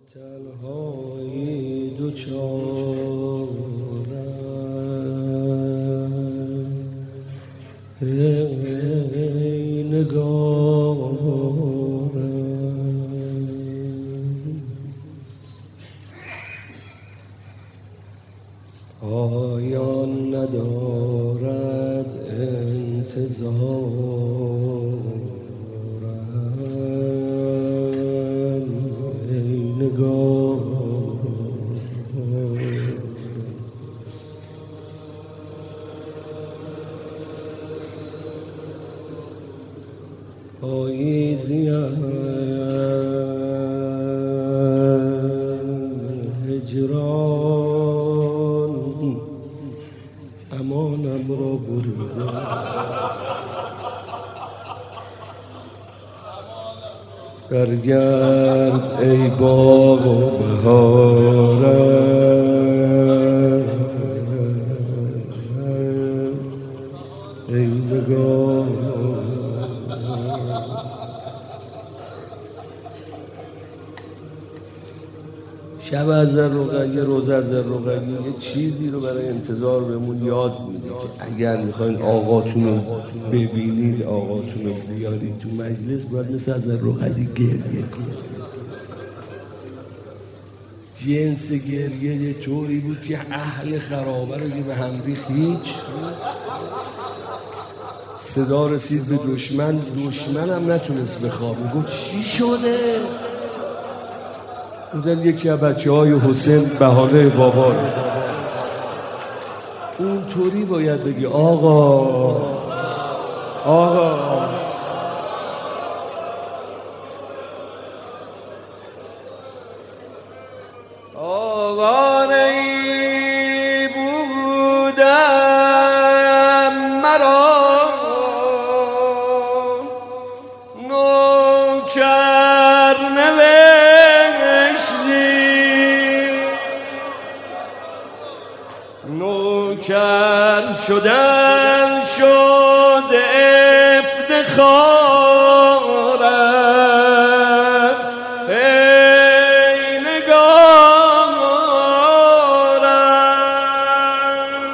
تنهایی دوچارم ای نگارم پایان ندارد انتظارم ای نگارم پاییزیم هجران امانم را بریده برگرد ای باغ و بهارم ای نگارم شب از رقیه روز از رقیه یه چیزی رو برای انتظار بهمون یاد میده که اگر میخواین آقاتون رو ببینید آقاتون رو بیارید تو مجلس باید مثل از رقیه گریه کنید. جنس گریه یه طوری بود که اهل خرابه رو که به هم ریخت هیچ صدا رسید به دشمن هم نتونست بخوابه گفت چی شده؟ بودن یکی از بچه‌های حسین بهانه بابا اون طوری باید بگی آقا آواره بودم مرا نوکر نوکر شدن شد افتخارم ای نگارم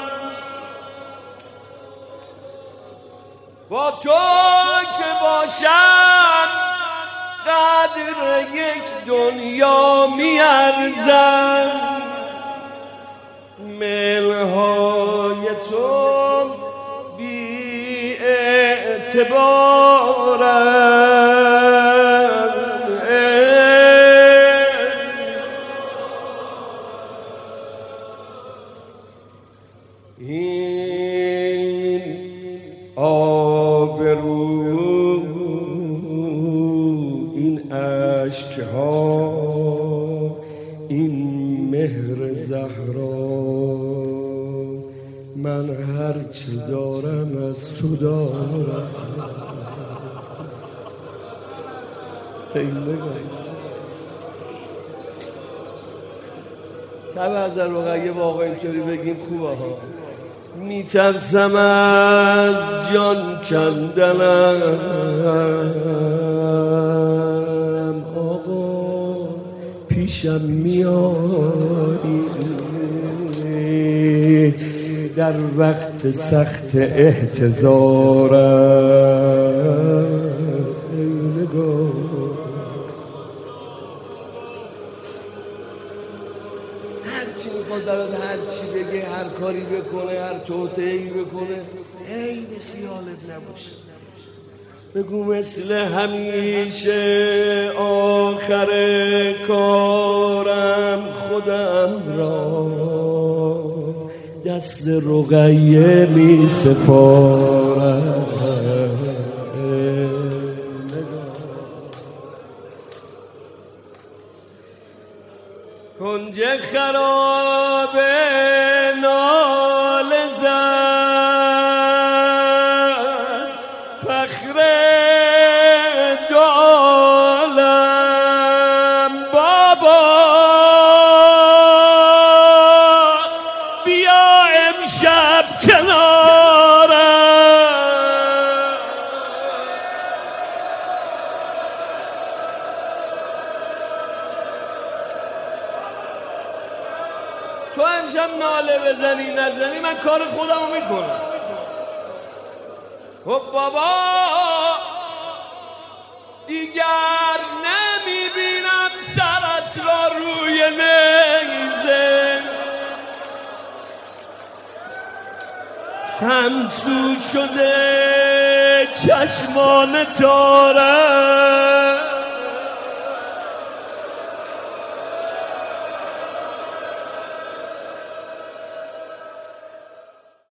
با تو که باشم قدر یک دنیا میارزم ملهای تو بی اعتبارم این آبرو این اشکها این مهر زهرا من هرچی دارم از تو دارم شب از رقیه واقعا اینطوری بگیم خوبه ها میترسم از جان کندنم آقا پیشم میایی در وقت سخت احتضارم ای نگاه هرچی میخواد برات هرچی بگه هر کاری بکنه هر توطئه‌ای بکنه عین خیالت نباشه بگو مثل همیشه آخر کارم خودم را دست رقیه می سپارم کنج خرابه ناله زد فخر دو عالم بابا بیا امشب کنارم تو امشب ناله بزنی نزنی من کار خودمو میکنم. خب بابا دیگر نمیبینم سرت را روی نیزه، همسو شده چشمان تارم